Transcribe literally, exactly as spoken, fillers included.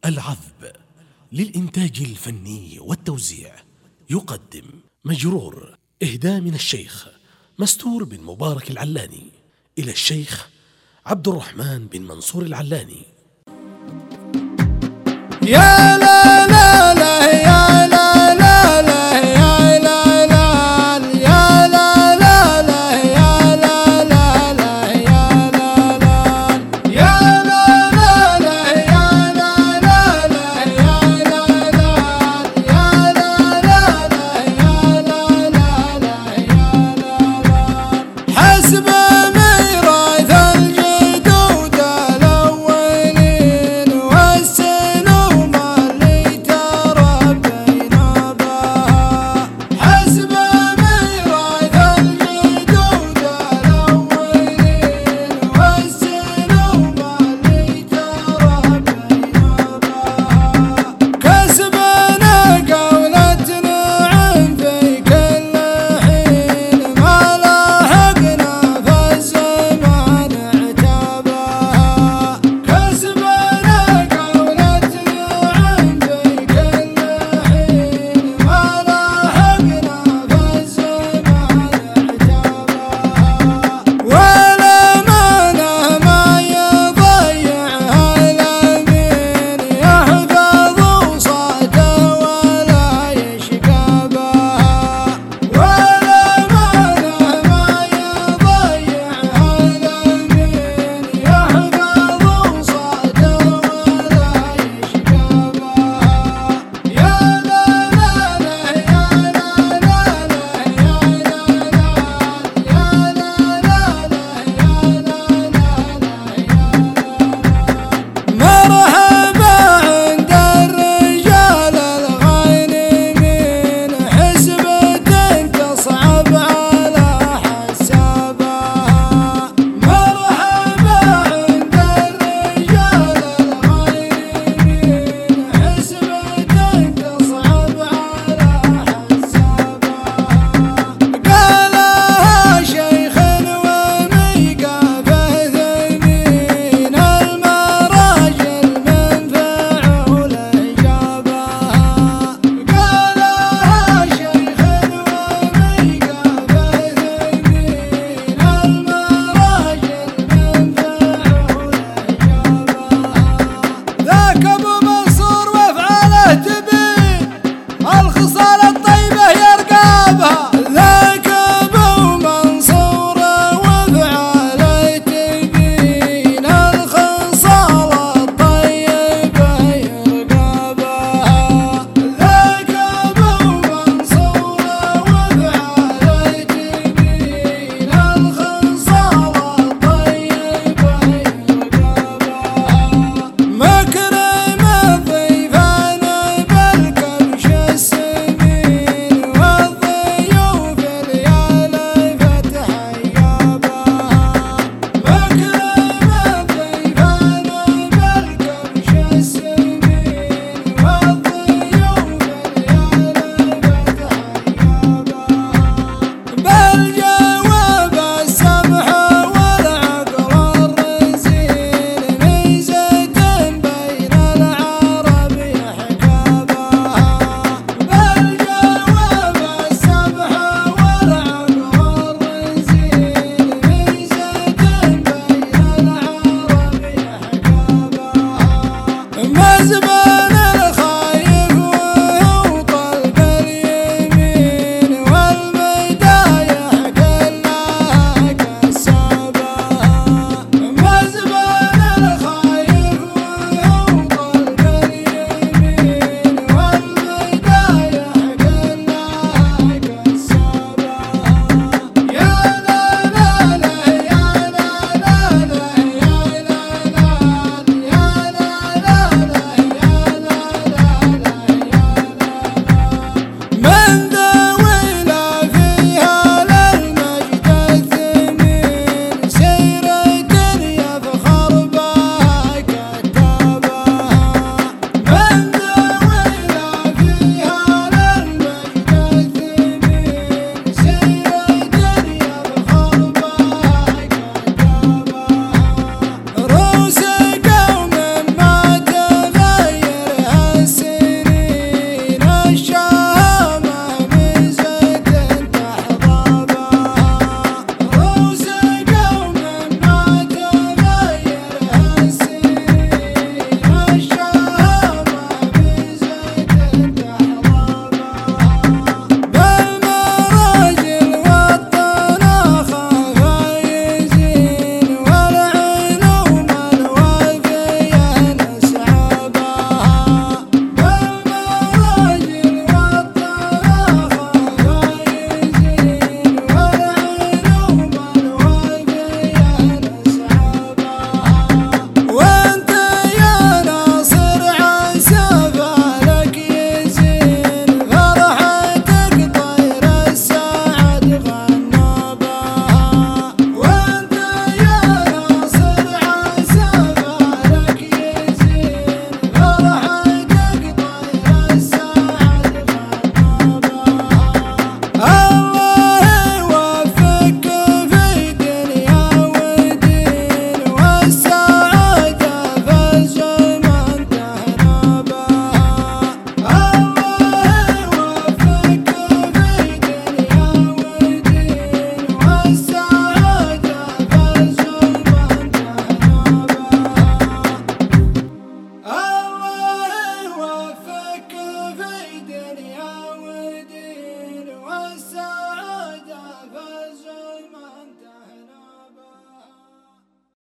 العذب للإنتاج الفني والتوزيع يقدم مجرور، إهداء من الشيخ مستور بن مبارك العلاني إلى الشيخ عبد الرحمن بن منصور العلاني. يا لا لا لا يا لا لا لا يا لا لا يا لا لا لا يا لا لا لا يا لا لا يا لا لا لا يا لا لا لا يا لا لا يا لا لا لا يا لا لا لا يا لا لا حسب ميراث الجدود الأولين والسنوم اللي تربينا بها حسب ميراث الجدود الأولين والسنوم اللي تربينا بها كسبنا قولة نعم في كل حين ما لاحقنا في الزمان اعتباها كسبنا قولة نعم في كل حين ما لاحقنا في الزمان اعتباها والأمانة ما يضيعها الأمين يحفظ وصاته ولا يشقى بها والأمانة ما يضيعها الأمين يحفظ وصاته ولا يشقى بها يا لا لا لا يا لا لا لا يا لا لا يا لا لا لا يا لا لا يا لا لا مرحبا عند الرجال الغانمين حسبة تصعب على حسابها مرحبا عند الرجال الغانمين حسبة تصعب على حسابها قالها شيخ وميقى فهمين المراجل من فعول إجابها قالها شيخ وميقى فهمين المراجل من فعول إجابها ذاك أبو منصور وافعاله تبين الخصال الطيبة يرقابها ذاك أبو منصور وافعاله تبين الخصال الطيبة يرقابها ذاك أبو منصور وافعاله تبين الخصال الطيبة يرقابها مكرم الضيفان بالكبش السمين والضيوف اليال فتح أيابها مكرم الضيفان بالكبش السمين والضيوف اليال فتح أيابها بالجواب السمح والعقل الرزين ميزة بين العرب يحكابها بالجواب السمح والعقل الرزين ميزة بين العرب يحكابها مزبل